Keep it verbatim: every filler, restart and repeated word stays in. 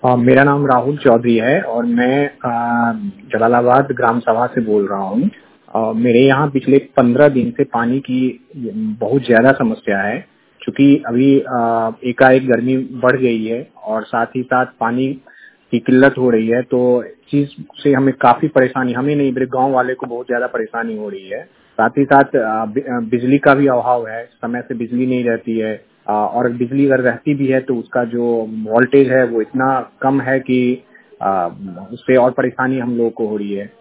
अ, मेरा नाम राहुल चौधरी है और मैं अ, जलालाबाद ग्राम सभा से बोल रहा हूँ। अ, मेरे यहाँ पिछले पंद्रह दिन से पानी की बहुत ज्यादा समस्या है। क्योंकि अभी अ, एकाएक गर्मी बढ़ गई है और साथ ही साथ पानी की किल्लत हो रही है, तो इस चीज से हमें काफी परेशानी, हमें नहीं मेरे गांव वाले को बहुत ज्यादा परेशानी हो रही है। साथ ही साथ अ, बि- अ, बिजली का भी अभाव है, समय से बिजली नहीं रहती है। अ, और बिजली अगर रहती भी है तो उसका जो वोल्टेज है वो इतना कम है कि अ, उससे और परेशानी हम लोगों को हो रही है।